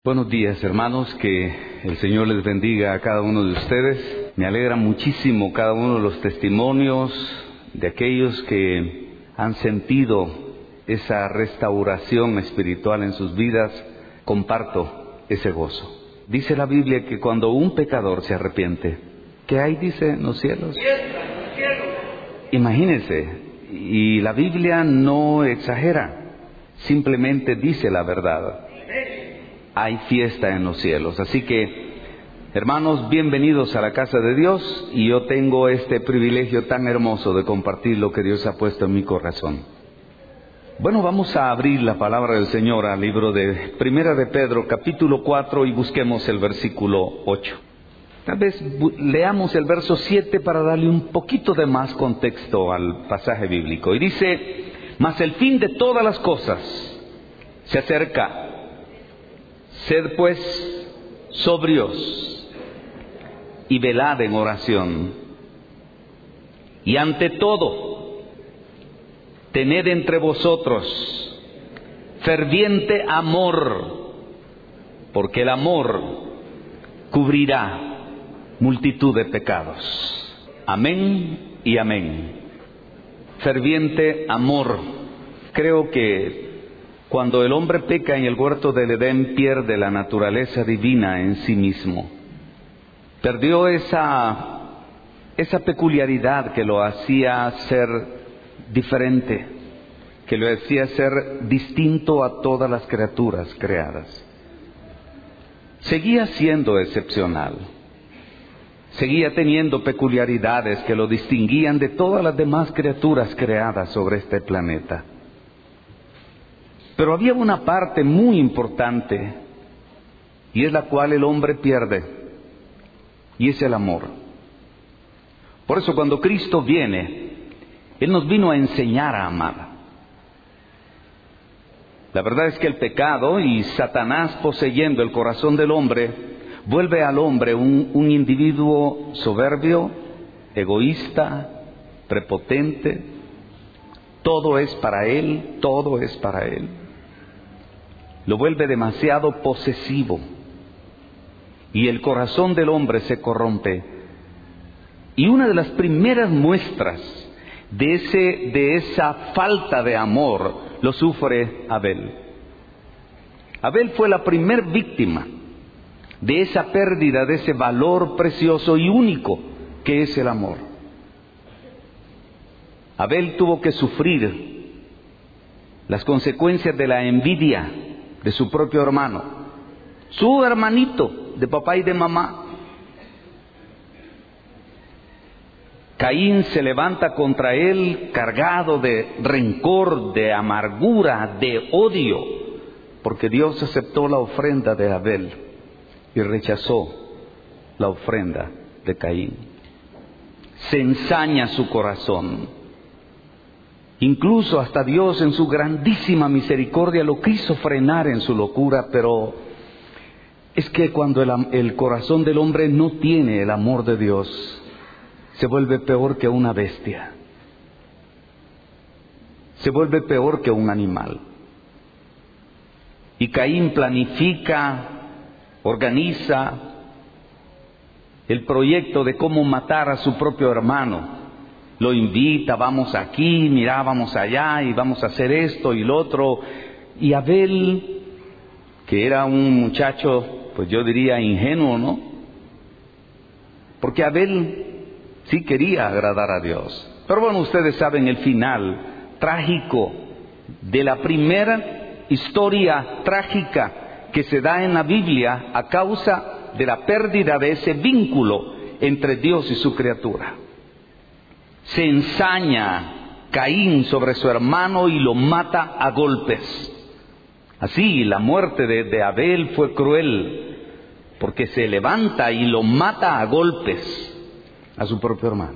Buenos días, hermanos, que el Señor les bendiga a cada uno de ustedes. Me alegra muchísimo cada uno de los testimonios de aquellos que han sentido esa restauración espiritual en sus vidas. Comparto ese gozo. Dice la Biblia que cuando un pecador se arrepiente, ¿qué hay? Dice en los cielos. Imagínense, y la Biblia no exagera, simplemente dice la verdad. Hay fiesta en los cielos. Así que, hermanos, bienvenidos a la casa de Dios, y yo tengo este privilegio tan hermoso de compartir lo que Dios ha puesto en mi corazón. Bueno, vamos a abrir la palabra del Señor al libro de Primera de Pedro, capítulo 4, y busquemos el versículo 8. Tal vez leamos el verso 7 para darle un poquito de más contexto al pasaje bíblico. Y dice: mas el fin de todas las cosas se acerca. Sed pues sobrios y velad en oración. Y ante todo, tened entre vosotros ferviente amor, porque el amor cubrirá multitud de pecados. Amén y amén. Ferviente amor. Creo que cuando el hombre peca en el huerto del Edén, pierde la naturaleza divina en sí mismo. Perdió esa peculiaridad que lo hacía ser diferente, que lo hacía ser distinto a todas las criaturas creadas. Seguía siendo excepcional. Seguía teniendo peculiaridades que lo distinguían de todas las demás criaturas creadas sobre este planeta. Pero había una parte muy importante, y es la cual el hombre pierde, y es el amor. Por eso cuando Cristo viene, Él nos vino a enseñar a amar. La verdad es que el pecado y Satanás poseyendo el corazón del hombre, vuelve al hombre un individuo soberbio, egoísta, prepotente. Todo es para él, todo es para él. Lo vuelve demasiado posesivo, y el corazón del hombre se corrompe. Y una de las primeras muestras de esa falta de amor lo sufre Abel. Abel fue la primer víctima de esa pérdida, de ese valor precioso y único que es el amor. Abel tuvo que sufrir las consecuencias de la envidia de su propio hermano, su hermanito de papá y de mamá. Caín se levanta contra él cargado de rencor, de amargura, de odio, porque Dios aceptó la ofrenda de Abel y rechazó la ofrenda de Caín. Se ensaña su corazón. Incluso hasta Dios en su grandísima misericordia lo quiso frenar en su locura, pero es que cuando el corazón del hombre no tiene el amor de Dios, se vuelve peor que una bestia. Se vuelve peor que un animal. Y Caín planifica, organiza el proyecto de cómo matar a su propio hermano. Lo invita: vamos aquí, mira, vamos allá, y vamos a hacer esto y lo otro. Y Abel, que era un muchacho, pues yo diría ingenuo, ¿no? Porque Abel sí quería agradar a Dios. Pero bueno, ustedes saben el final trágico de la primera historia trágica que se da en la Biblia a causa de la pérdida de ese vínculo entre Dios y su criatura. Se ensaña Caín sobre su hermano y lo mata a golpes. Así, la muerte de Abel fue cruel, porque se levanta y lo mata a golpes a su propio hermano.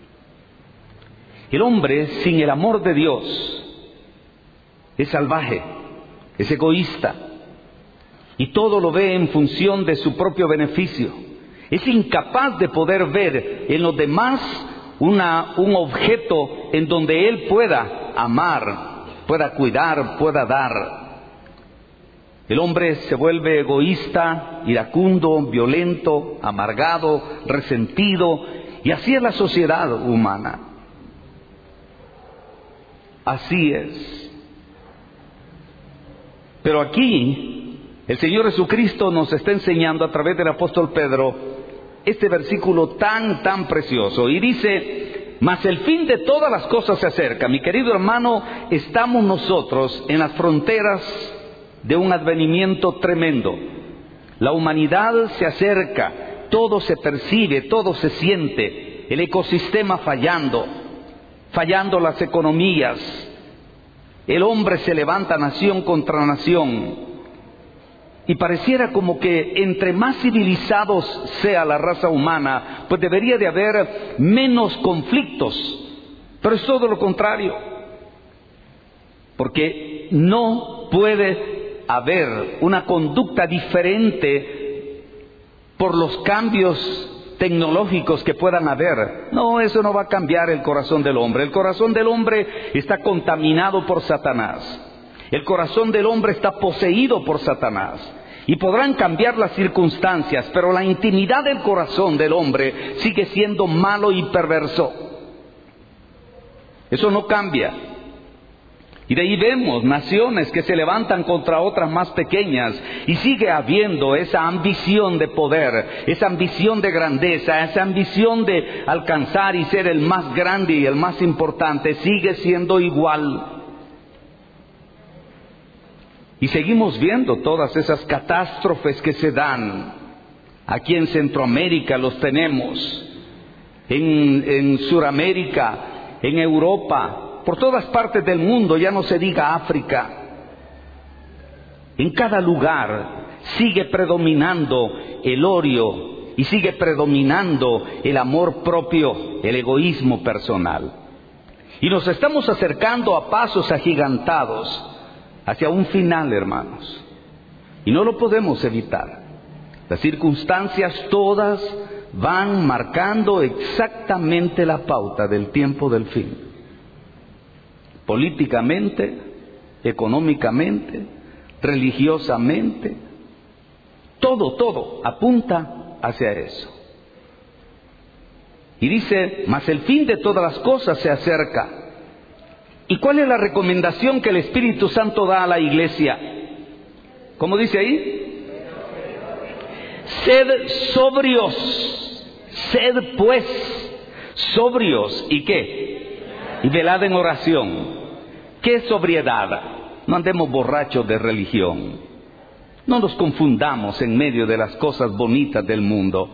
El hombre sin el amor de Dios es salvaje, es egoísta, y todo lo ve en función de su propio beneficio. Es incapaz de poder ver en los demás un objeto en donde él pueda amar, pueda cuidar, pueda dar. El hombre se vuelve egoísta, iracundo, violento, amargado, resentido, y así es la sociedad humana. Así es. Pero aquí el Señor Jesucristo nos está enseñando a través del apóstol Pedro este versículo tan precioso, y dice: mas el fin de todas las cosas se acerca. Mi querido hermano, estamos nosotros en las fronteras de un advenimiento tremendo. La humanidad se acerca, todo se percibe, todo se siente, el ecosistema fallando las economías, el hombre se levanta nación contra nación, y pareciera como que entre más civilizados sea la raza humana, pues debería de haber menos conflictos, pero es todo lo contrario, porque no puede haber una conducta diferente por los cambios tecnológicos que puedan haber. No, eso no va a cambiar el corazón del hombre. El corazón del hombre está contaminado por Satanás. El corazón del hombre está poseído por Satanás. Y podrán cambiar las circunstancias, pero la intimidad del corazón del hombre sigue siendo malo y perverso. Eso no cambia. Y de ahí vemos naciones que se levantan contra otras más pequeñas, y sigue habiendo esa ambición de poder, esa ambición de grandeza, esa ambición de alcanzar y ser el más grande y el más importante. Sigue siendo igual. Y seguimos viendo todas esas catástrofes que se dan. Aquí en Centroamérica los tenemos, en Suramérica, en Europa, por todas partes del mundo, ya no se diga África. En cada lugar sigue predominando el odio y sigue predominando el amor propio, el egoísmo personal. Y nos estamos acercando a pasos agigantados hacia un final, hermanos. Y no lo podemos evitar. Las circunstancias todas van marcando exactamente la pauta del tiempo del fin. Políticamente, económicamente, religiosamente, todo apunta hacia eso. Y dice: mas el fin de todas las cosas se acerca. ¿Y cuál es la recomendación que el Espíritu Santo da a la iglesia? ¿Cómo dice ahí? Sed sobrios, sed pues sobrios. ¿Y qué? Y velad en oración. ¿Qué es sobriedad? No andemos borrachos de religión. No nos confundamos en medio de las cosas bonitas del mundo.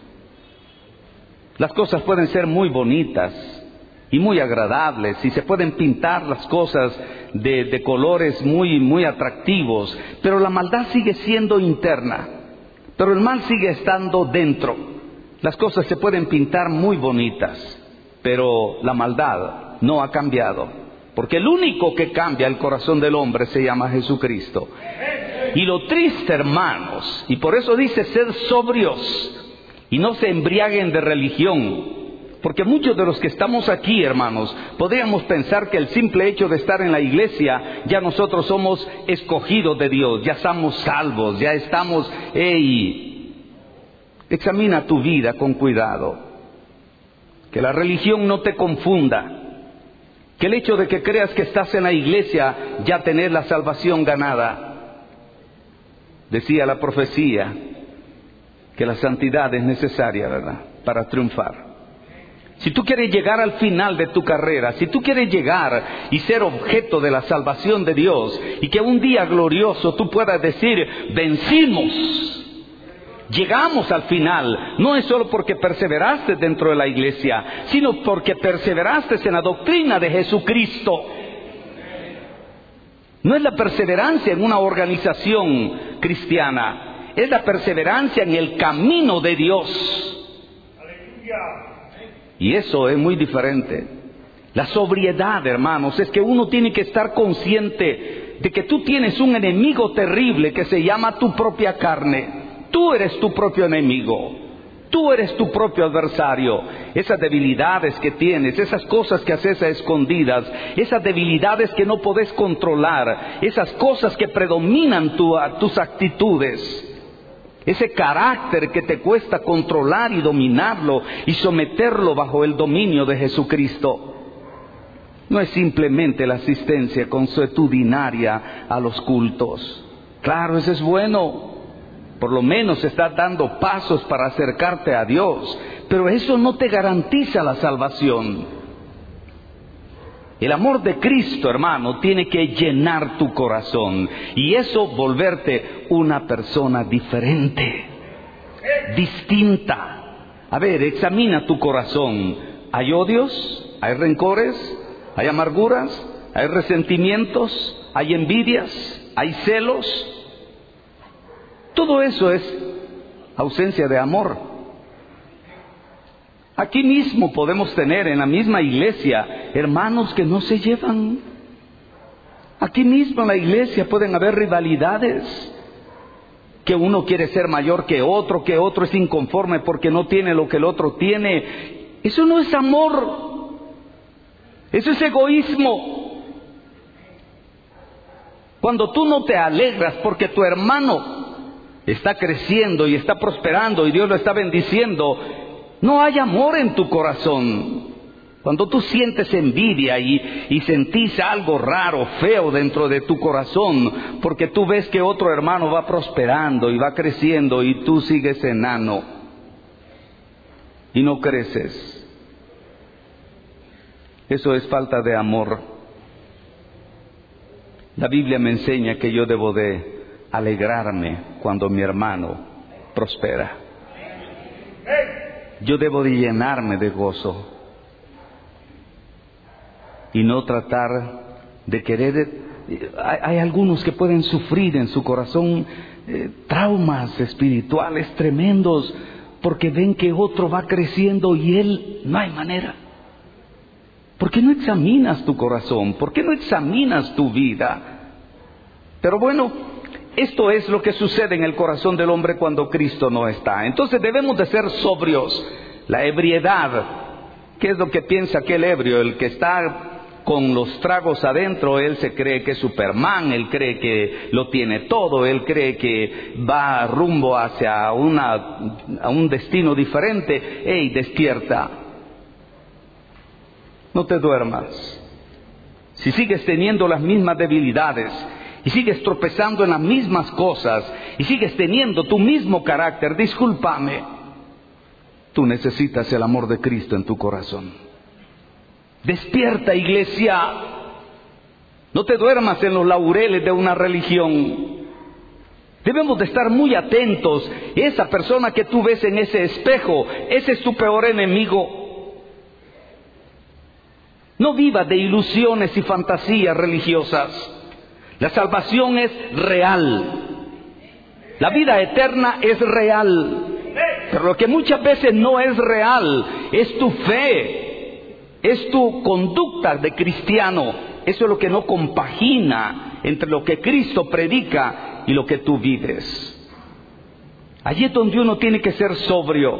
Las cosas pueden ser muy bonitas y muy agradables, y se pueden pintar las cosas de colores muy atractivos, pero la maldad sigue siendo interna, pero el mal sigue estando dentro. Las cosas se pueden pintar muy bonitas, pero la maldad no ha cambiado, porque el único que cambia el corazón del hombre se llama Jesucristo. Y lo triste, hermanos, y por eso dice: sed sobrios y no se embriaguen de religión, porque muchos de los que estamos aquí, hermanos, podríamos pensar que el simple hecho de estar en la iglesia, ya nosotros somos escogidos de Dios, ya estamos salvos, ya estamos... Examina tu vida con cuidado, que la religión no te confunda, que el hecho de que creas que estás en la iglesia ya tenés la salvación ganada. Decía la profecía que la santidad es necesaria, ¿verdad?, para triunfar. Si tú quieres llegar al final de tu carrera, si tú quieres llegar y ser objeto de la salvación de Dios, y que un día glorioso tú puedas decir: vencimos, llegamos al final, no es solo porque perseveraste dentro de la iglesia, sino porque perseveraste en la doctrina de Jesucristo. No es la perseverancia en una organización cristiana, es la perseverancia en el camino de Dios. Y eso es muy diferente. La sobriedad, hermanos, es que uno tiene que estar consciente de que tú tienes un enemigo terrible que se llama tu propia carne. Tú eres tu propio enemigo. Tú eres tu propio adversario. Esas debilidades que tienes, esas cosas que haces a escondidas, esas debilidades que no podés controlar, esas cosas que predominan tus actitudes, ese carácter que te cuesta controlar y dominarlo y someterlo bajo el dominio de Jesucristo. No es simplemente la asistencia consuetudinaria a los cultos. Claro, eso es bueno. Por lo menos estás dando pasos para acercarte a Dios. Pero eso no te garantiza la salvación. El amor de Cristo, hermano, tiene que llenar tu corazón. Y eso volverte una persona diferente, distinta. A ver, examina tu corazón. ¿Hay odios? ¿Hay rencores? ¿Hay amarguras? ¿Hay resentimientos? ¿Hay envidias? ¿Hay celos? Todo eso es ausencia de amor. Aquí mismo podemos tener en la misma iglesia hermanos que no se llevan. Aquí mismo en la iglesia pueden haber rivalidades. Que uno quiere ser mayor que otro es inconforme porque no tiene lo que el otro tiene. Eso no es amor. Eso es egoísmo. Cuando tú no te alegras porque tu hermano está creciendo y está prosperando y Dios lo está bendiciendo, no hay amor en tu corazón. Cuando tú sientes envidia y sentís algo raro, feo dentro de tu corazón, porque tú ves que otro hermano va prosperando y va creciendo y tú sigues enano y no creces. Eso es falta de amor. La Biblia me enseña que yo debo de alegrarme cuando mi hermano prospera. Yo debo de llenarme de gozo y no tratar de querer. Hay algunos que pueden sufrir en su corazón traumas espirituales tremendos porque ven que otro va creciendo y él no hay manera. ¿Por qué no examinas tu corazón? ¿Por qué no examinas tu vida? Pero bueno, esto es lo que sucede en el corazón del hombre cuando Cristo no está. Entonces debemos de ser sobrios. La ebriedad, ¿qué es lo que piensa aquel ebrio? El que está con los tragos adentro, él se cree que es Superman, él cree que lo tiene todo, él cree que va rumbo hacia a un destino diferente. ¡Ey, despierta! No te duermas. Si sigues teniendo las mismas debilidades y sigues tropezando en las mismas cosas y sigues teniendo tu mismo carácter, discúlpame, tú necesitas el amor de Cristo en tu corazón. Despierta, iglesia. No te duermas en los laureles de una religión. Debemos de estar muy atentos. Esa persona que tú ves en ese espejo, ese es tu peor enemigo. No vivas de ilusiones y fantasías religiosas. La salvación es real. La vida eterna es real. Pero lo que muchas veces no es real es tu fe, es tu conducta de cristiano. Eso es lo que no compagina entre lo que Cristo predica y lo que tú vives. Allí es donde uno tiene que ser sobrio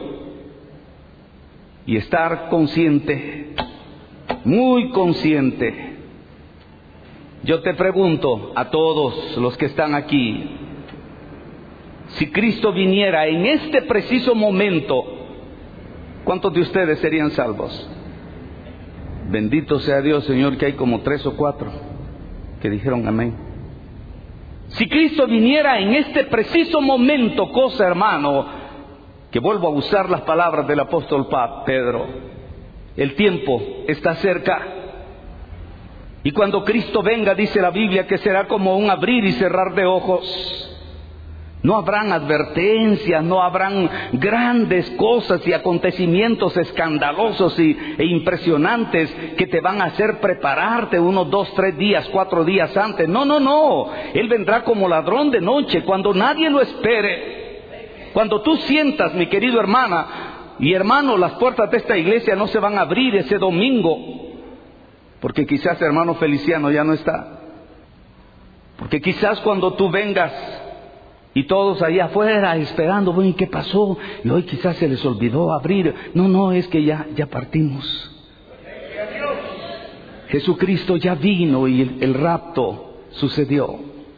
y estar consciente. Muy consciente. Yo te pregunto a todos los que están aquí, si Cristo viniera en este preciso momento, ¿cuántos de ustedes serían salvos? Bendito sea Dios, Señor, que hay como 3 o 4 que dijeron amén. Si Cristo viniera en este preciso momento, cosa, hermano, que vuelvo a usar las palabras del apóstol Pedro, el tiempo está cerca. Y cuando Cristo venga, dice la Biblia, que será como un abrir y cerrar de ojos. No habrán advertencias, no habrán grandes cosas y acontecimientos escandalosos e impresionantes que te van a hacer prepararte unos 2, 3 días, 4 días antes. No. Él vendrá como ladrón de noche, cuando nadie lo espere. Cuando tú sientas, mi querido hermana y hermano, las puertas de esta iglesia no se van a abrir ese domingo, porque quizás hermano Feliciano ya no está. Porque quizás cuando tú vengas Y todos allá afuera esperando, bueno, ¿y qué pasó? Y hoy quizás se les olvidó abrir. No, es que ya partimos. Jesucristo ya vino y el rapto sucedió.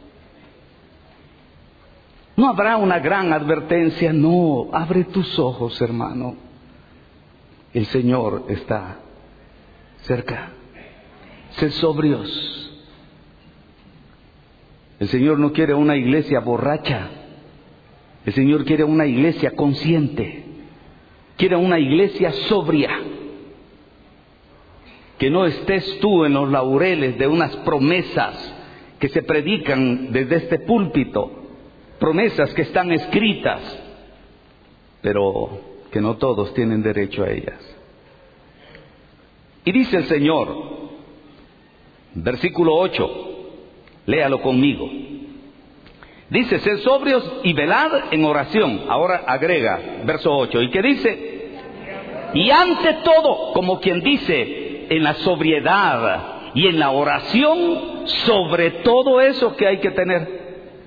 No habrá una gran advertencia, no. Abre tus ojos, hermano. El Señor está cerca. Sed sobrios. El Señor no quiere una iglesia borracha. El Señor quiere una iglesia consciente. Quiere una iglesia sobria. Que no estés tú en los laureles de unas promesas que se predican desde este púlpito. Promesas que están escritas, pero que no todos tienen derecho a ellas. Y dice el Señor, versículo 8, léalo conmigo. Dice, sed sobrios y velad en oración. Ahora agrega, verso 8, ¿y qué dice? Y ante todo, como quien dice, en la sobriedad y en la oración, sobre todo eso que hay que tener.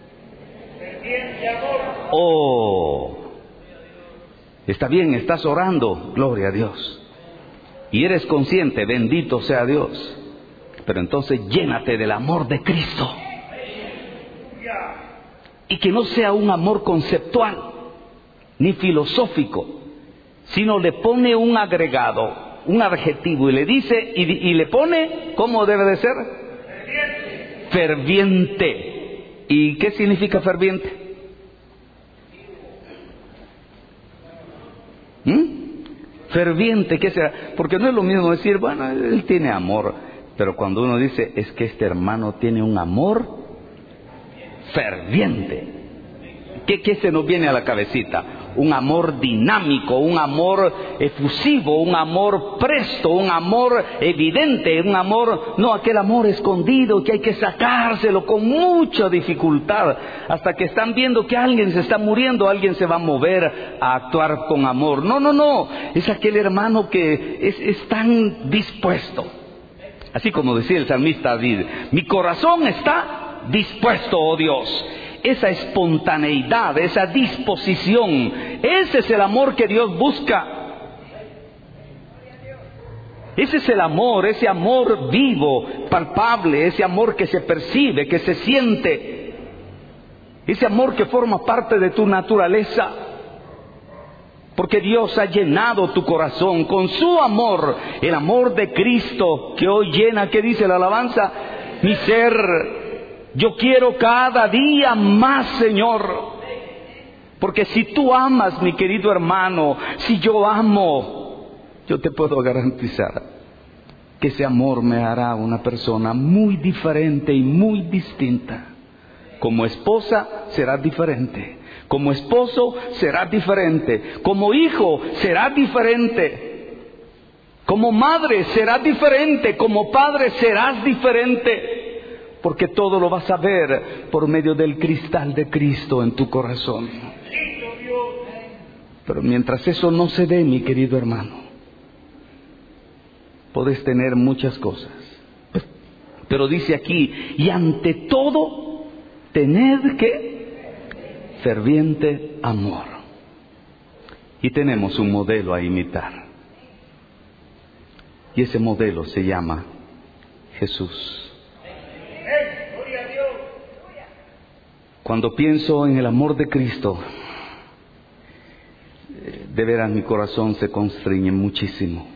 Oh, está bien, estás orando, gloria a Dios. Y eres consciente, bendito sea Dios. Pero entonces llénate del amor de Cristo. Y que no sea un amor conceptual, ni filosófico, sino le pone un agregado, un adjetivo, y le dice, y le pone, ¿cómo debe de ser? Ferviente. ¿Y qué significa ferviente? Ferviente, ¿qué será? Porque no es lo mismo decir, bueno, él tiene amor, pero cuando uno dice, es que este hermano tiene un amor ferviente. ¿Qué se nos viene a la cabecita? Un amor dinámico, un amor efusivo, un amor presto, un amor evidente, un amor, no aquel amor escondido que hay que sacárselo con mucha dificultad, hasta que están viendo que alguien se está muriendo, alguien se va a mover a actuar con amor. No, es aquel hermano que es tan dispuesto. Así como decía el salmista David, mi corazón está dispuesto, oh Dios. Esa espontaneidad, esa disposición, ese es el amor que Dios busca. Ese es el amor, ese amor vivo, palpable, ese amor que se percibe, que se siente, ese amor que forma parte de tu naturaleza. Porque Dios ha llenado tu corazón con su amor, el amor de Cristo que hoy llena, ¿qué dice la alabanza? Mi ser. Yo quiero cada día más, Señor. Porque si tú amas, mi querido hermano, si yo amo, yo te puedo garantizar que ese amor me hará una persona muy diferente y muy distinta. Como esposa serás diferente. Como esposo serás diferente. Como hijo serás diferente. Como madre serás diferente. Como padre serás diferente. Porque todo lo vas a ver por medio del cristal de Cristo en tu corazón. Pero mientras eso no se dé, mi querido hermano, podés tener muchas cosas. Pero dice aquí, y ante todo, tened que ferviente amor. Y tenemos un modelo a imitar. Y ese modelo se llama Jesús. Cuando pienso en el amor de Cristo, de veras mi corazón se constriñe muchísimo.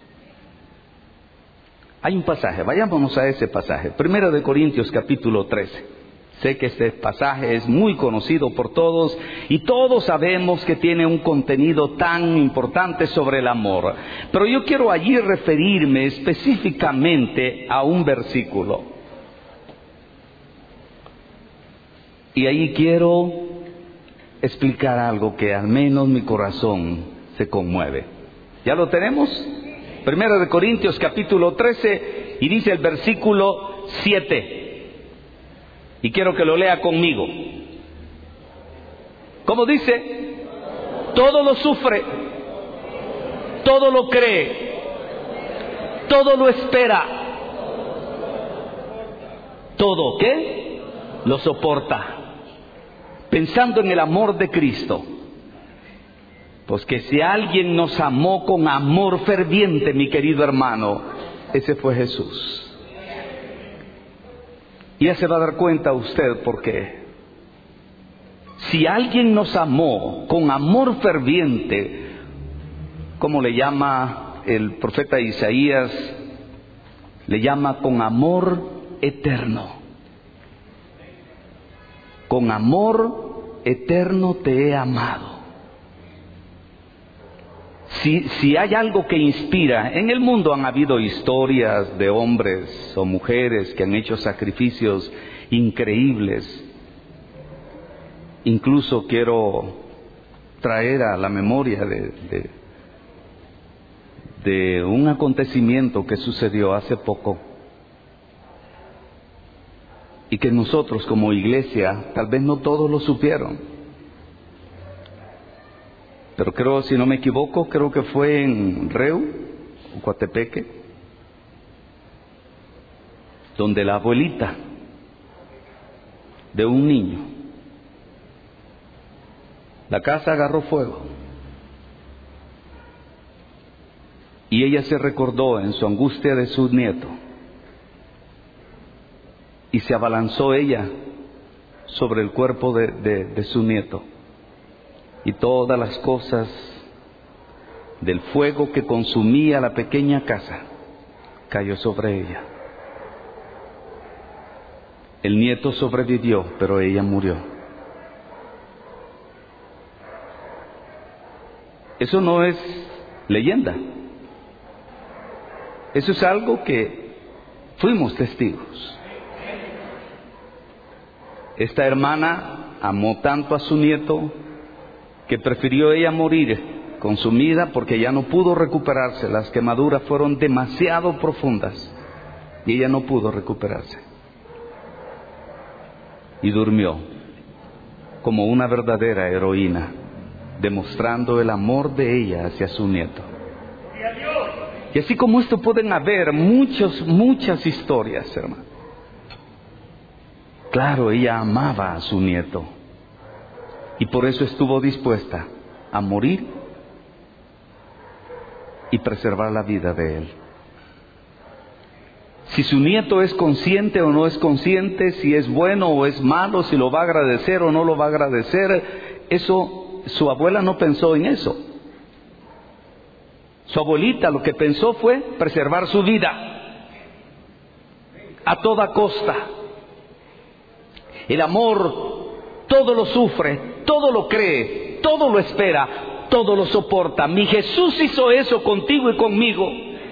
Hay un pasaje, vayámonos a ese pasaje, 1 Corintios capítulo 13. Sé que este pasaje es muy conocido por todos y todos sabemos que tiene un contenido tan importante sobre el amor. Pero yo quiero allí referirme específicamente a un versículo. Y ahí quiero explicar algo que al menos mi corazón se conmueve. ¿Ya lo tenemos? 1 Corintios capítulo 13 y dice el versículo 7. Y quiero que lo lea conmigo. ¿Cómo dice? Todo lo sufre, todo lo cree, todo lo espera, todo ¿qué? Lo soporta. pensando en el amor de Cristo. Pues que si alguien nos amó con amor ferviente, mi querido hermano, ese fue Jesús. Y ya se va a dar cuenta usted por qué. Si alguien nos amó con amor ferviente, como le llama el profeta Isaías, le llama con amor eterno. Con amor eterno te he amado. Si hay algo que inspira, en el mundo han habido historias de hombres o mujeres que han hecho sacrificios increíbles. Incluso quiero traer a la memoria de un acontecimiento que sucedió hace poco y que nosotros como iglesia, tal vez no todos lo supieron. Pero creo, si no me equivoco, creo que fue en Reu, Coatepeque, donde la abuelita de un niño, la casa agarró fuego. Y ella se recordó en su angustia de su nieto. Y se abalanzó ella sobre el cuerpo de su nieto. Y todas las cosas del fuego que consumía la pequeña casa cayó sobre ella. El nieto sobrevivió, pero ella murió. Eso no es leyenda. Eso es algo que fuimos testigos. Esta hermana amó tanto a su nieto que prefirió ella morir consumida porque ya no pudo recuperarse. Las quemaduras fueron demasiado profundas y ella no pudo recuperarse. Y durmió como una verdadera heroína, demostrando el amor de ella hacia su nieto. Y así como esto pueden haber muchas historias, hermano. Claro, ella amaba a su nieto. Y por eso estuvo dispuesta a morir y preservar la vida de él. Si su nieto es consciente o no es consciente, si es bueno o es malo, si lo va a agradecer o no lo va a agradecer, eso, su abuela no pensó en eso. Su abuelita lo que pensó fue preservar su vida a toda costa. El amor todo lo sufre, todo lo cree, todo lo espera, todo lo soporta. Mi Jesús hizo eso contigo y conmigo.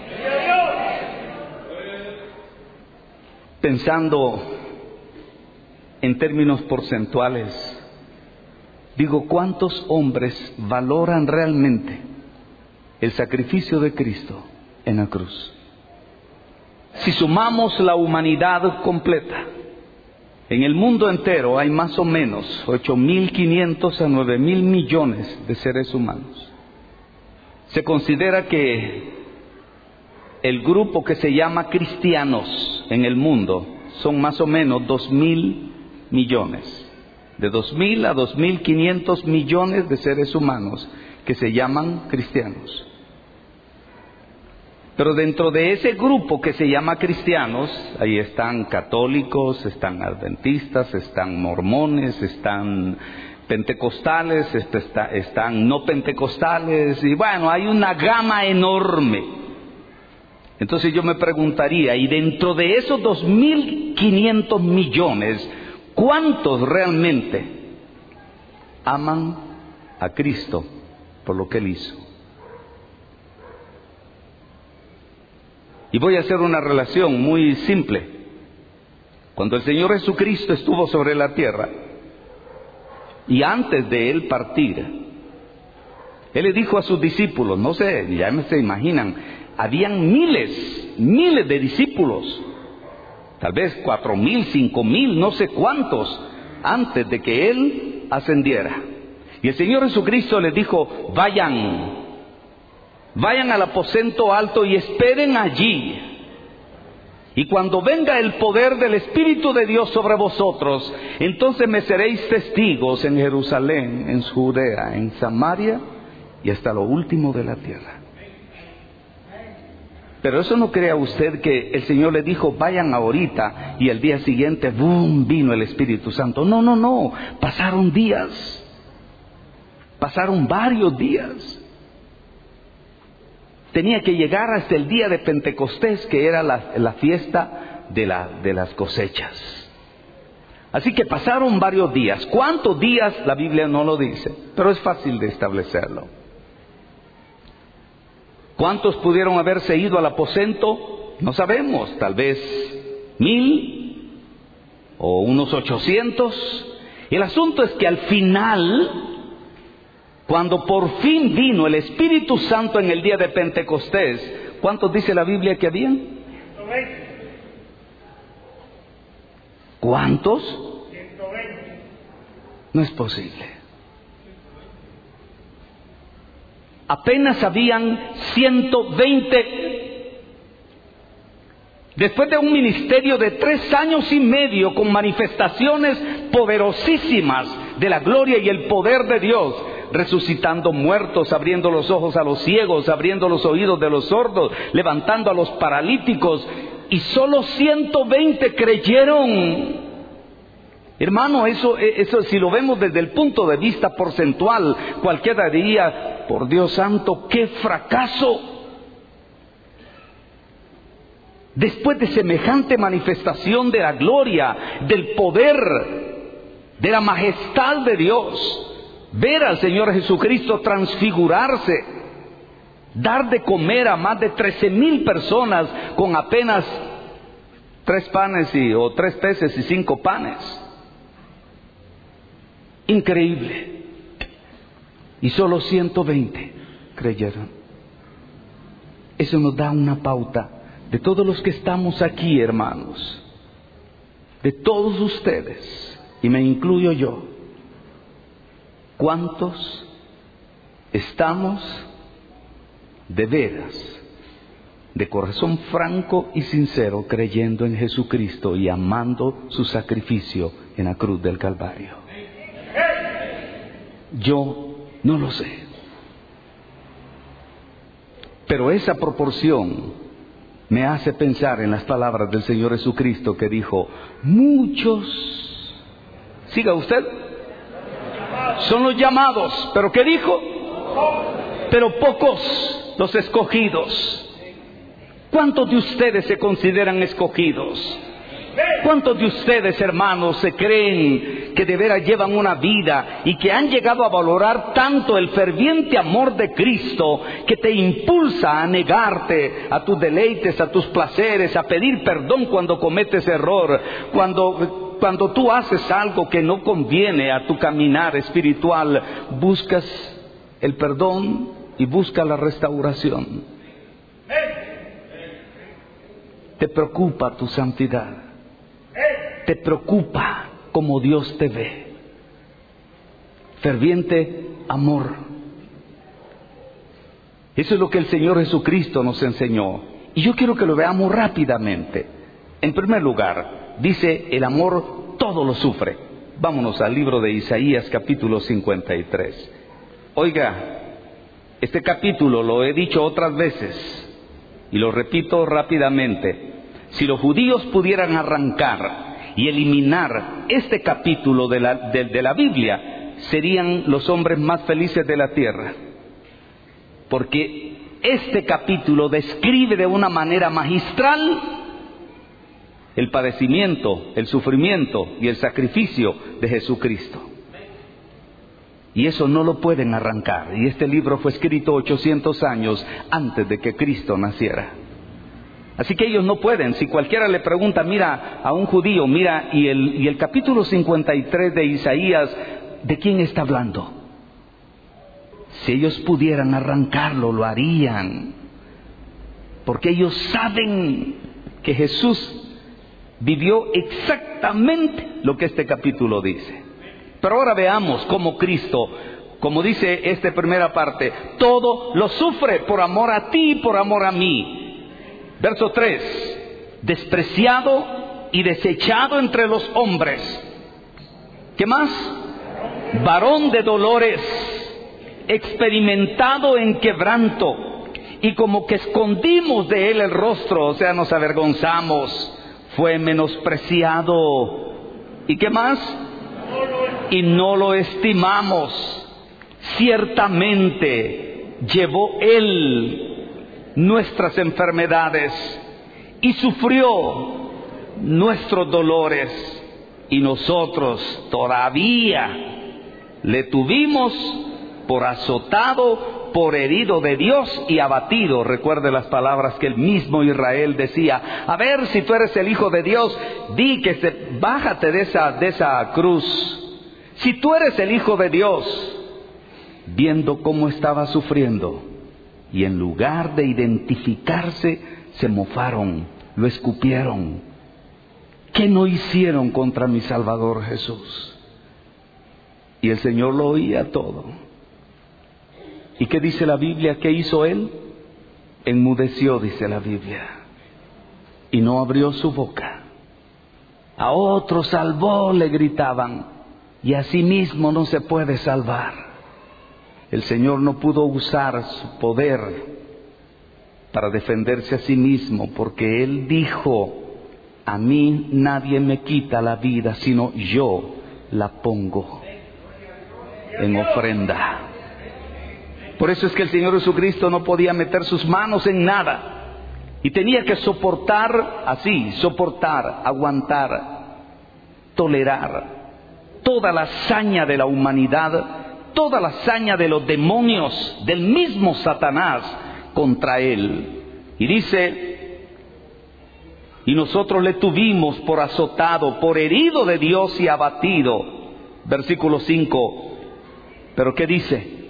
Pensando en términos porcentuales, digo, ¿cuántos hombres valoran realmente el sacrificio de Cristo en la cruz? Si sumamos la humanidad completa, en el mundo entero hay más o menos 8.500 a 9.000 millones de seres humanos. Se considera que el grupo que se llama cristianos en el mundo son más o menos 2.000 millones. De 2.000 a 2.500 millones de seres humanos que se llaman cristianos. Pero dentro de ese grupo que se llama cristianos, ahí están católicos, están adventistas, están mormones, están pentecostales, están no pentecostales, y bueno, hay una gama enorme. Entonces yo me preguntaría, y dentro de esos 2.500 millones, ¿cuántos realmente aman a Cristo por lo que Él hizo? Y voy a hacer una relación muy simple. Cuando el Señor Jesucristo estuvo sobre la tierra, y antes de Él partir, Él le dijo a sus discípulos, no sé, ya se imaginan, habían miles de discípulos, tal vez 4.000, 5.000, no sé cuántos, antes de que Él ascendiera. Y el Señor Jesucristo les dijo, vayan al aposento alto y esperen allí. Y cuando venga el poder del Espíritu de Dios sobre vosotros, entonces me seréis testigos en Jerusalén, en Judea, en Samaria y hasta lo último de la tierra. Pero eso no crea usted que el Señor le dijo, vayan ahorita, y el día siguiente, ¡boom!, vino el Espíritu Santo. No, no, no. Pasaron días. Pasaron varios días. Tenía que llegar hasta el día de Pentecostés, que era la fiesta de las cosechas. Así que pasaron varios días. ¿Cuántos días? La Biblia no lo dice, pero es fácil de establecerlo. ¿Cuántos pudieron haberse ido al aposento? No sabemos, tal vez 1000 o unos 800. El asunto es que al final, cuando por fin vino el Espíritu Santo en el día de Pentecostés, ¿cuántos dice la Biblia que habían? 120. ¿Cuántos? 120. No es posible. Apenas habían 120. Después de un ministerio de 3 años y medio con manifestaciones poderosísimas de la gloria y el poder de Dios, resucitando muertos, abriendo los ojos a los ciegos, abriendo los oídos de los sordos, levantando a los paralíticos, y solo 120 creyeron. Hermano, eso si lo vemos desde el punto de vista porcentual, cualquiera diría, por Dios santo, ¡qué fracaso! Después de semejante manifestación de la gloria, del poder, de la majestad de Dios, ver al Señor Jesucristo transfigurarse, dar de comer a más de 13,000 personas con apenas 3 panes o 3 peces y 5 panes. Increíble. Y solo 120 creyeron. Eso nos da una pauta de todos los que estamos aquí, hermanos, de todos ustedes, y me incluyo yo. ¿Cuántos estamos de veras, de corazón franco y sincero, creyendo en Jesucristo y amando su sacrificio en la cruz del Calvario? Yo no lo sé. Pero esa proporción me hace pensar en las palabras del Señor Jesucristo que dijo, muchos, siga usted, son los llamados, pero ¿qué dijo? Pero pocos los escogidos. ¿Cuántos de ustedes se consideran escogidos? ¿Cuántos de ustedes, hermanos, se creen que de veras llevan una vida y que han llegado a valorar tanto el ferviente amor de Cristo que te impulsa a negarte a tus deleites, a tus placeres, a pedir perdón cuando cometes error, cuando tú haces algo que no conviene a tu caminar espiritual, buscas el perdón y buscas la restauración? Te preocupa tu santidad. Te preocupa cómo Dios te ve. Ferviente amor. Eso es lo que el Señor Jesucristo nos enseñó. Y yo quiero que lo veamos rápidamente. En primer lugar, dice, el amor todo lo sufre. Vámonos al libro de Isaías, capítulo 53. Oiga, este capítulo lo he dicho otras veces y lo repito rápidamente. Si los judíos pudieran arrancar y eliminar este capítulo de la Biblia, serían los hombres más felices de la tierra. Porque este capítulo describe de una manera magistral el padecimiento, el sufrimiento y el sacrificio de Jesucristo. Y eso no lo pueden arrancar. Y este libro fue escrito 800 años antes de que Cristo naciera. Así que ellos no pueden. Si cualquiera le pregunta, mira, a un judío, mira, y el capítulo 53 de Isaías, ¿de quién está hablando? Si ellos pudieran arrancarlo, lo harían. Porque ellos saben que Jesús vivió exactamente lo que este capítulo dice. Pero ahora veamos cómo Cristo, como dice esta primera parte, todo lo sufre por amor a ti y por amor a mí. Verso 3. despreciado y desechado entre los hombres. ¿Qué más? Varón de dolores, experimentado en quebranto, y como que escondimos de él el rostro, o sea, nos avergonzamos, fue menospreciado. ¿Y qué más? Y no lo estimamos. Ciertamente llevó él nuestras enfermedades y sufrió nuestros dolores, y nosotros todavía le tuvimos por azotado, por herido de Dios y abatido. Recuerde las palabras que el mismo Israel decía: a ver, si tú eres el Hijo de Dios, di que bájate de esa cruz. Si tú eres el Hijo de Dios. Viendo cómo estaba sufriendo, y en lugar de identificarse, se mofaron, lo escupieron. ¿Qué no hicieron contra mi Salvador Jesús? Y el Señor lo oía todo. ¿Y qué dice la Biblia? ¿Qué hizo él? Enmudeció, dice la Biblia, y no abrió su boca. A otro salvó, le gritaban, y a sí mismo no se puede salvar. El Señor no pudo usar su poder para defenderse a sí mismo, porque Él dijo: a mí nadie me quita la vida, sino yo la pongo en ofrenda. Por eso es que el Señor Jesucristo no podía meter sus manos en nada, y tenía que soportar, aguantar, tolerar toda la hazaña de la humanidad, toda la hazaña de los demonios, del mismo Satanás contra él. Y dice: y nosotros le tuvimos por azotado, por herido de Dios y abatido. Versículo 5. ¿Pero qué dice?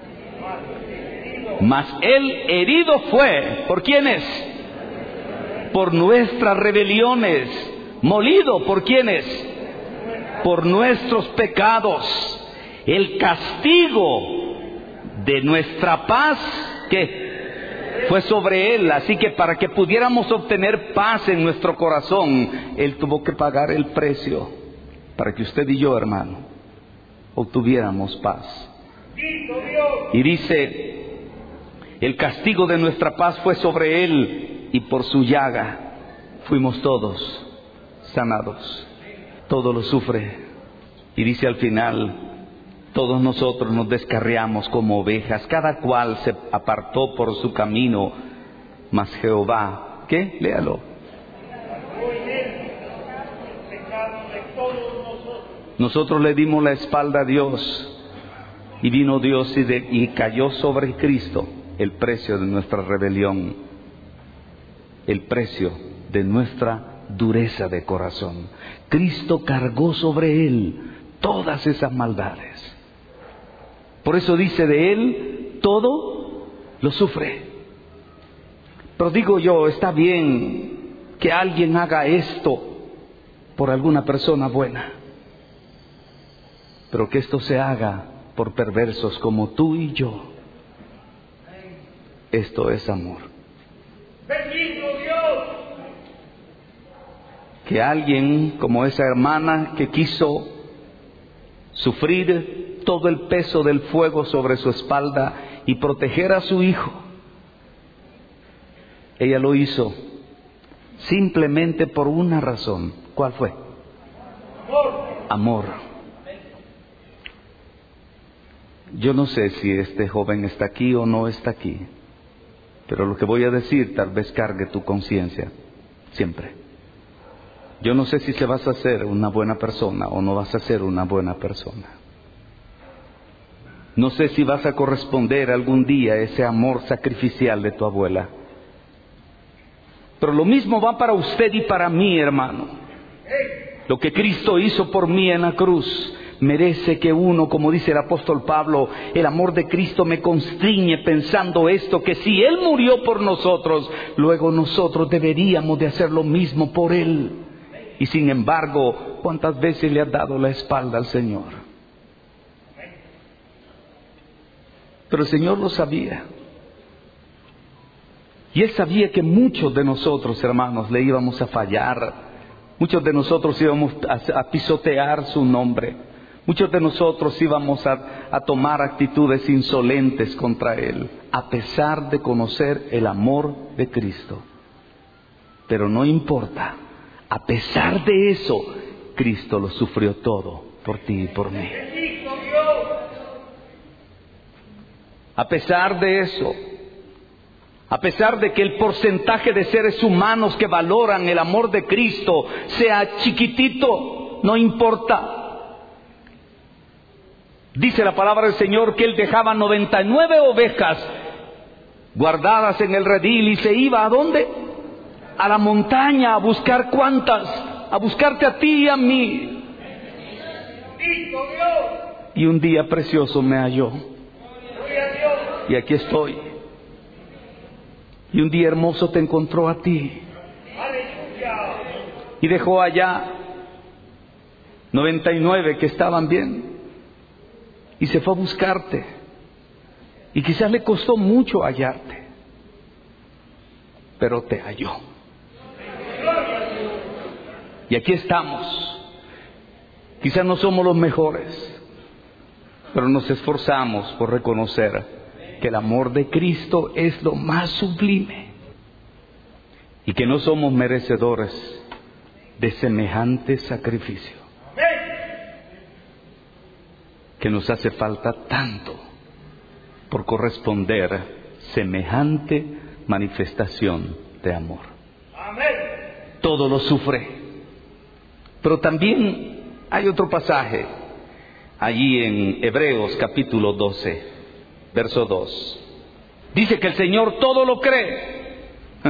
Mas él herido fue, ¿por quiénes? Por nuestras rebeliones. Molido, ¿por quiénes? Por nuestros pecados. El castigo de nuestra paz, ¿qué? Fue sobre él. Así que para que pudiéramos obtener paz en nuestro corazón, él tuvo que pagar el precio para que usted y yo, hermano, obtuviéramos paz. Y dice: el castigo de nuestra paz fue sobre él, y por su llaga fuimos todos sanados. Todo lo sufre. Y dice al final: todos nosotros nos descarriamos como ovejas, cada cual se apartó por su camino, mas Jehová, ¿qué? Léalo. Nosotros le dimos la espalda a Dios, y vino Dios y cayó sobre Cristo el precio de nuestra rebelión, el precio de nuestra dureza de corazón. Cristo cargó sobre él todas esas maldades. Por eso dice de él: todo lo sufre. Pero digo yo, está bien que alguien haga esto por alguna persona buena, pero que esto se haga por perversos como tú y yo. Esto es amor. ¡Bendito Dios! Que alguien como esa hermana que quiso sufrir todo el peso del fuego sobre su espalda y proteger a su hijo, ella lo hizo simplemente por una razón. ¿Cuál fue? Amor. Yo no sé si este joven está aquí o no está aquí, pero lo que voy a decir tal vez cargue tu conciencia siempre. Yo no sé si se vas a hacer una buena persona o no vas a ser una buena persona. No sé si vas a corresponder algún día a ese amor sacrificial de tu abuela. Pero lo mismo va para usted y para mí, hermano. Lo que Cristo hizo por mí en la cruz merece que uno, como dice el apóstol Pablo, el amor de Cristo me constriñe pensando esto, que si Él murió por nosotros, luego nosotros deberíamos de hacer lo mismo por Él. Y sin embargo, ¿cuántas veces le has dado la espalda al Señor? Pero el Señor lo sabía. Y Él sabía que muchos de nosotros, hermanos, le íbamos a fallar. Muchos de nosotros íbamos a pisotear su nombre. Muchos de nosotros íbamos a tomar actitudes insolentes contra Él, a pesar de conocer el amor de Cristo. Pero no importa, a pesar de eso, Cristo lo sufrió todo por ti y por mí. A pesar de eso, a pesar de que el porcentaje de seres humanos que valoran el amor de Cristo sea chiquitito, no importa. Dice la palabra del Señor que Él dejaba 99 ovejas guardadas en el redil y se iba ¿a dónde? A la montaña a buscar ¿cuántas? A buscarte a ti y a mí. Y un día precioso me halló. Y aquí estoy. Y un día hermoso te encontró a ti. Y dejó allá 99 que estaban bien. Y se fue a buscarte. Y quizás le costó mucho hallarte. Pero te halló. Y aquí estamos. Quizás no somos los mejores, pero nos esforzamos por reconocer que el amor de Cristo es lo más sublime. Y que no somos merecedores de semejante sacrificio. Que nos hace falta tanto por corresponder semejante manifestación de amor. Todo lo sufre. Pero también hay otro pasaje allí en Hebreos capítulo 12, verso 2. Dice que el Señor todo lo cree.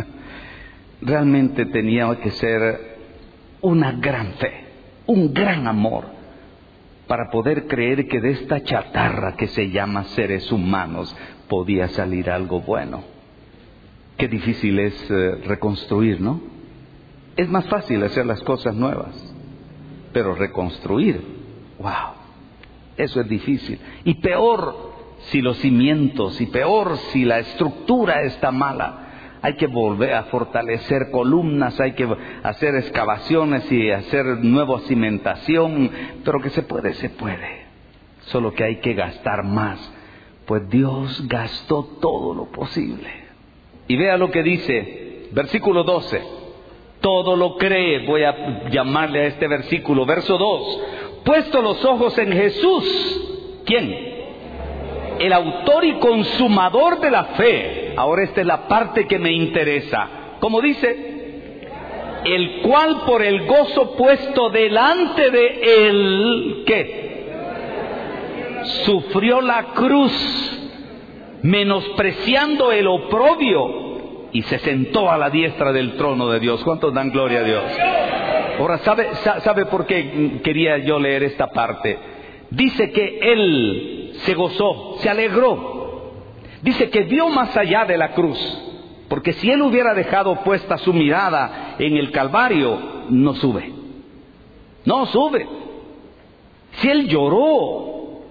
Realmente tenía que ser una gran fe, un gran amor, para poder creer que de esta chatarra que se llama seres humanos podía salir algo bueno. Qué difícil es reconstruir, ¿no? Es más fácil hacer las cosas nuevas, pero reconstruir, wow, eso es difícil. Y peor si los cimientos, y peor si la estructura está mala. Hay que volver a fortalecer columnas, hay que hacer excavaciones y hacer nueva cimentación, pero que se puede, se puede. Solo que hay que gastar más, pues Dios gastó todo lo posible. Y vea lo que dice, versículo 12. Todo lo cree, voy a llamarle a este versículo, verso 2. Puesto los ojos en Jesús, ¿quién? El autor y consumador de la fe. Ahora esta es la parte que me interesa. ¿Cómo dice? El cual por el gozo puesto delante de él, ¿qué? Sufrió la cruz, menospreciando el oprobio, y se sentó a la diestra del trono de Dios. ¿Cuántos dan gloria a Dios? Ahora, ¿sabe por qué quería yo leer esta parte? Dice que él se gozó, se alegró. Dice que vio más allá de la cruz, porque si él hubiera dejado puesta su mirada en el Calvario, no sube. No sube. Si él lloró,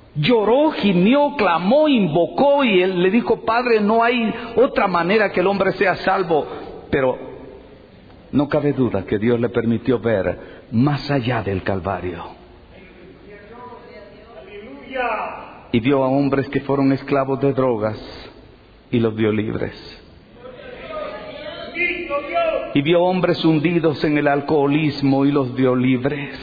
gimió, clamó, invocó, y él le dijo: Padre, no hay otra manera que el hombre sea salvo. Pero no cabe duda que Dios le permitió ver más allá del Calvario. Y vio a hombres que fueron esclavos de drogas y los vio libres. Y vio hombres hundidos en el alcoholismo y los vio libres.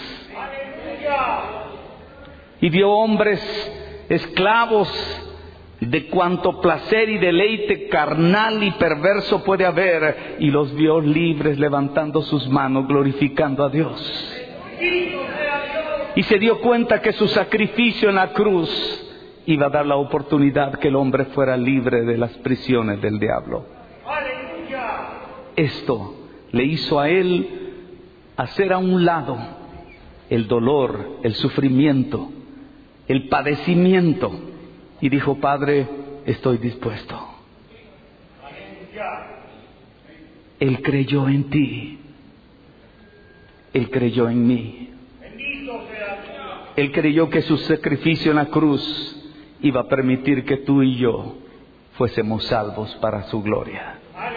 Y vio hombres esclavos de cuanto placer y deleite carnal y perverso puede haber, y los vio libres, levantando sus manos, glorificando a Dios. Y se dio cuenta que su sacrificio en la cruz iba a dar la oportunidad que el hombre fuera libre de las prisiones del diablo. Esto le hizo a él hacer a un lado el dolor, el sufrimiento, el padecimiento, y dijo: Padre, estoy dispuesto. Él creyó en ti, él creyó en mí, él creyó que su sacrificio en la cruz iba a permitir que tú y yo fuésemos salvos para su gloria.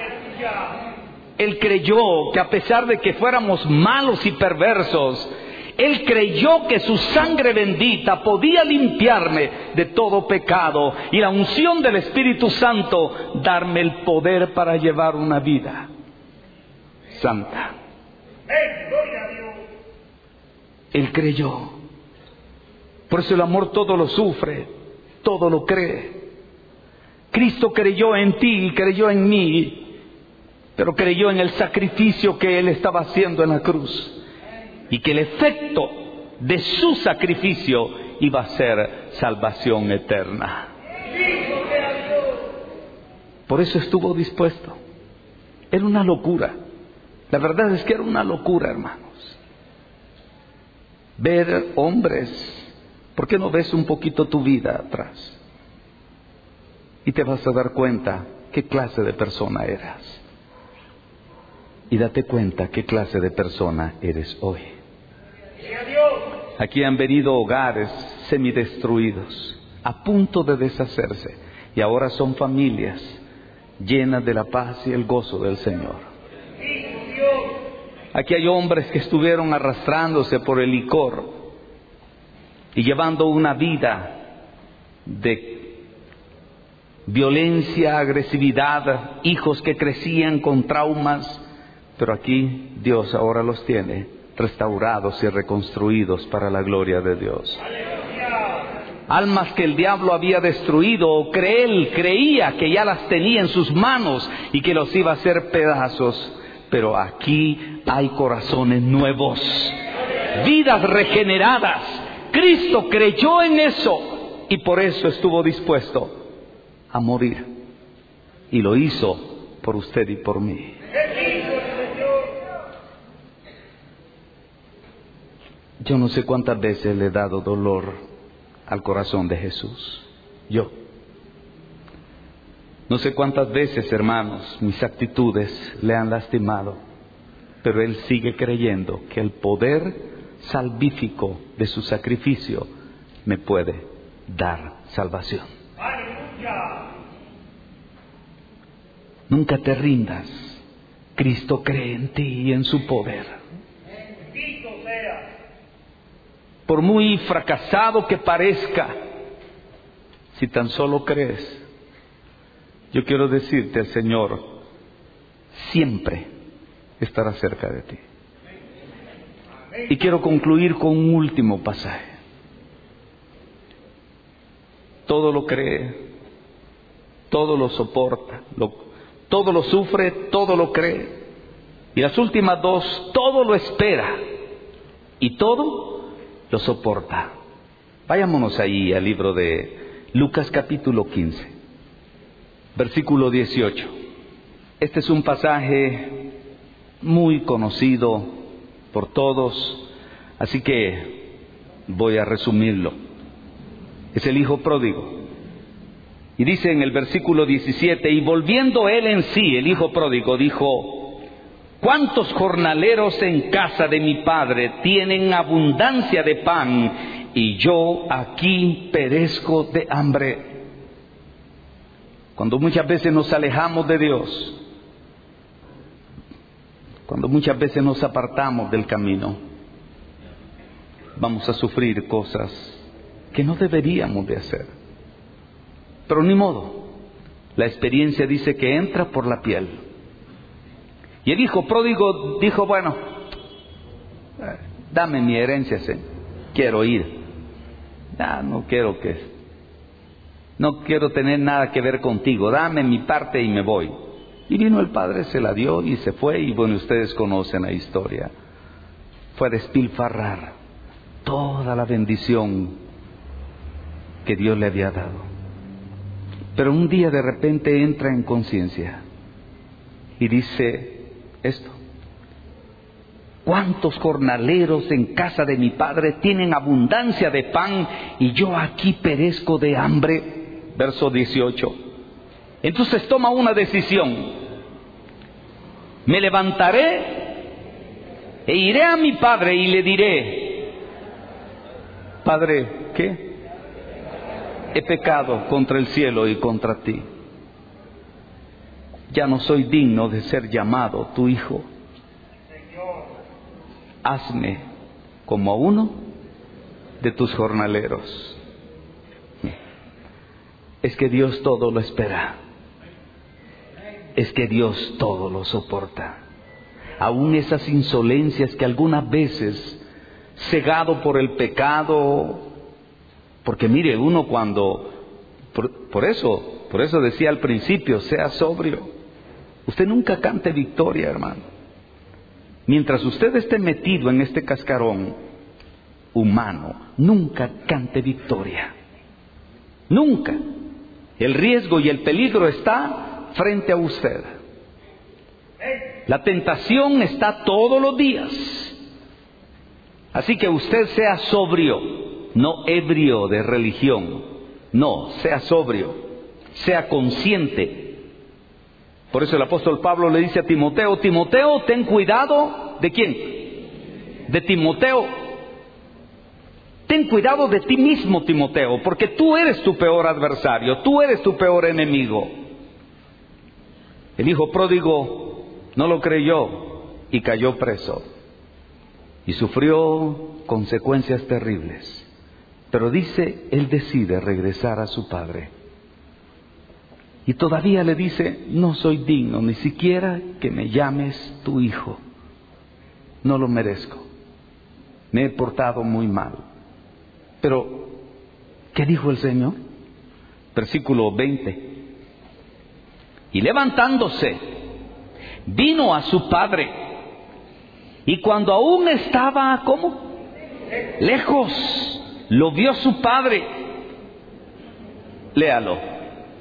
Él creyó que a pesar de que fuéramos malos y perversos, Él creyó que su sangre bendita podía limpiarme de todo pecado y la unción del Espíritu Santo darme el poder para llevar una vida santa. Él creyó. Por eso el amor todo lo sufre, todo lo cree. Cristo creyó en ti y creyó en mí, pero creyó en el sacrificio que Él estaba haciendo en la cruz. Y que el efecto de su sacrificio iba a ser salvación eterna. Por eso estuvo dispuesto. Era una locura. La verdad es que era una locura, hermanos. Ver hombres. ¿Por qué no ves un poquito tu vida atrás? Y te vas a dar cuenta qué clase de persona eras. Y date cuenta qué clase de persona eres hoy. Aquí han venido hogares semidestruidos, a punto de deshacerse, y ahora son familias llenas de la paz y el gozo del Señor. Aquí hay hombres que estuvieron arrastrándose por el licor y llevando una vida de violencia, agresividad, hijos que crecían con traumas, pero aquí Dios ahora los tiene restaurados y reconstruidos para la gloria de Dios. Almas que el diablo había destruido, o que él creía que ya las tenía en sus manos y que los iba a hacer pedazos, pero aquí hay corazones nuevos, vidas regeneradas. Cristo creyó en eso y por eso estuvo dispuesto a morir, y lo hizo por usted y por mí. Yo no sé cuántas veces le he dado dolor al corazón de Jesús. Yo. No sé cuántas veces, hermanos, mis actitudes le han lastimado. Pero Él sigue creyendo que el poder salvífico de su sacrificio me puede dar salvación. Nunca te rindas. Cristo cree en ti y en su poder. Por muy fracasado que parezca, si tan solo crees, yo quiero decirte, el Señor siempre estará cerca de ti. Y quiero concluir con un último pasaje. Todo lo cree, todo lo soporta, todo lo sufre, todo lo cree. Y las últimas dos, todo lo espera y todo lo soporta. Vayámonos ahí al libro de Lucas capítulo 15, versículo 18. Este es un pasaje muy conocido por todos, así que voy a resumirlo. Es el hijo pródigo. Y dice en el versículo 17, y volviendo él en sí, el hijo pródigo, dijo: ¿cuántos jornaleros en casa de mi padre tienen abundancia de pan y yo aquí perezco de hambre? Cuando muchas veces nos alejamos de Dios, cuando muchas veces nos apartamos del camino, vamos a sufrir cosas que no deberíamos de hacer. Pero ni modo, la experiencia dice que entra por la piel. Y el hijo pródigo dijo: bueno, dame mi herencia, Señor. Quiero ir. No quiero tener nada que ver contigo. Dame mi parte y me voy. Y vino el padre, se la dio y se fue. Y bueno, ustedes conocen la historia. Fue a despilfarrar toda la bendición que Dios le había dado. Pero un día de repente entra en conciencia y dice esto: ¿cuántos jornaleros en casa de mi padre tienen abundancia de pan y yo aquí perezco de hambre? Verso 18. Entonces toma una decisión: me levantaré e iré a mi padre y le diré: Padre, ¿qué? He pecado contra el cielo y contra ti. ya no soy digno de ser llamado tu hijo. Hazme como a uno de tus jornaleros. Es que Dios todo lo espera. Es que Dios todo lo soporta. Aún esas insolencias que algunas veces, cegado por el pecado, porque mire, uno cuando, por eso decía al principio, sea sobrio. Usted nunca cante victoria, hermano. Mientras usted esté metido en este cascarón humano, nunca cante victoria. Nunca. El riesgo y el peligro está frente a usted. La tentación está todos los días. Así que usted sea sobrio, no ebrio de religión. No, sea sobrio, sea consciente. Por eso el apóstol Pablo le dice a Timoteo, Timoteo, ten cuidado, ¿de quién? De Timoteo. Ten cuidado de ti mismo, Timoteo, porque tú eres tu peor adversario, tú eres tu peor enemigo. El hijo pródigo no lo creyó y cayó preso y sufrió consecuencias terribles. Pero dice, él decide regresar a su padre. Y todavía le dice, no soy digno ni siquiera que me llames tu hijo. No lo merezco. Me he portado muy mal. Pero, ¿qué dijo el Señor? Versículo 20. Y levantándose, vino a su padre. Y cuando aún estaba, ¿cómo? Lejos, lo vio su padre. Léalo.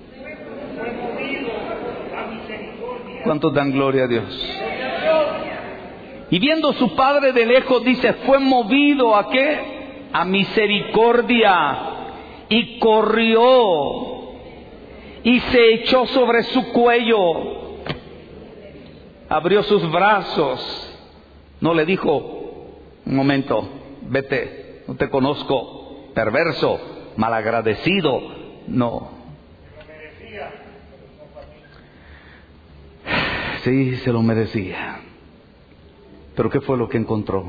¿Cuántos dan gloria a Dios? Y viendo su padre de lejos, dice, fue movido ¿a qué? A misericordia. Y corrió. Y se echó sobre su cuello. Abrió sus brazos. No le dijo, un momento, vete, no te conozco, perverso, malagradecido. No. Sí, se lo merecía. Pero ¿qué fue lo que encontró?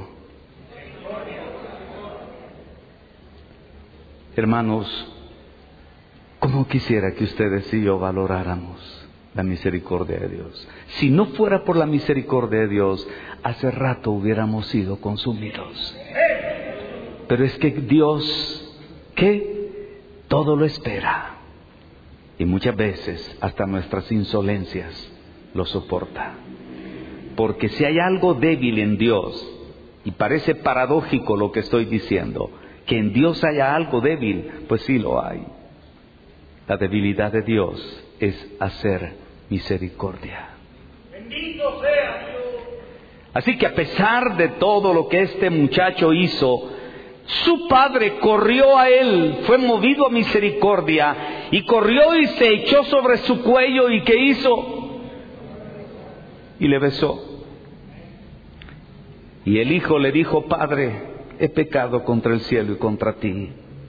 Hermanos, ¿cómo quisiera que ustedes y yo valoráramos la misericordia de Dios? Si no fuera por la misericordia de Dios, hace rato hubiéramos sido consumidos. Pero es que Dios, ¿qué? Todo lo espera. Y muchas veces hasta nuestras insolencias lo soporta. Porque si hay algo débil en Dios, y parece paradójico lo que estoy diciendo, que en Dios haya algo débil, pues sí lo hay. La debilidad de Dios es hacer misericordia. Bendito sea Dios. Así que a pesar de todo lo que este muchacho hizo, su padre corrió a él, fue movido a misericordia, y corrió y se echó sobre su cuello, ¿y qué hizo? Y le besó. Y el hijo le dijo, Padre, he pecado contra el cielo y contra ti,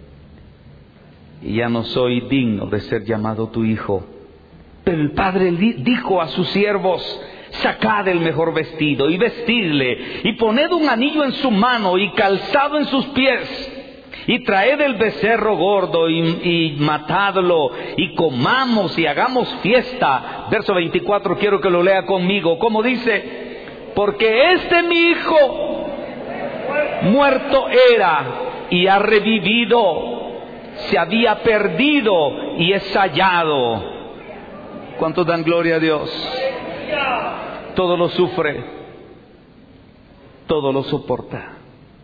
y ya no soy digno de ser llamado tu hijo. Pero el padre dijo a sus siervos, sacad el mejor vestido y vestidle, y poned un anillo en su mano y calzado en sus pies, y traed el becerro gordo y matadlo, y comamos y hagamos fiesta. Verso 24, quiero que lo lea conmigo. ¿Cómo dice? Porque mi hijo muerto era y ha revivido, se había perdido y es hallado. ¿Cuántos dan gloria a Dios? Todo lo sufre, todo lo soporta.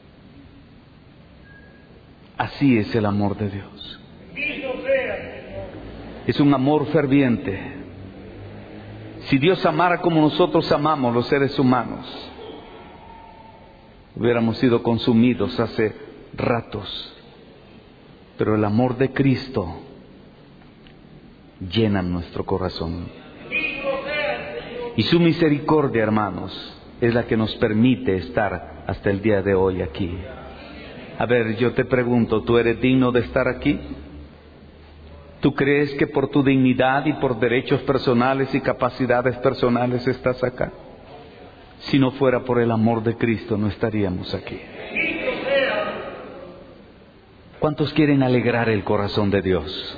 Así es el amor de Dios. Es un amor ferviente. Si Dios amara como nosotros amamos los seres humanos, hubiéramos sido consumidos hace ratos. Pero el amor de Cristo llena nuestro corazón. Y su misericordia, hermanos, es la que nos permite estar hasta el día de hoy aquí. A ver, yo te pregunto, ¿tú eres digno de estar aquí? ¿Tú crees que por tu dignidad y por derechos personales y capacidades personales estás acá? Si no fuera por el amor de Cristo, no estaríamos aquí. ¿Cuántos quieren alegrar el corazón de Dios?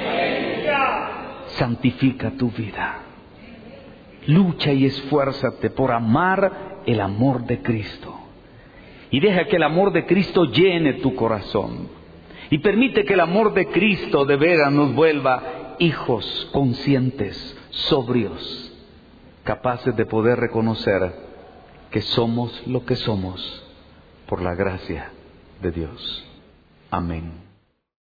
Santifica tu vida. Lucha y esfuérzate por amar el amor de Cristo. Y deja que el amor de Cristo llene tu corazón. Y permite que el amor de Cristo de veras nos vuelva hijos conscientes, sobrios, capaces de poder reconocer que somos lo que somos por la gracia de Dios. Amén.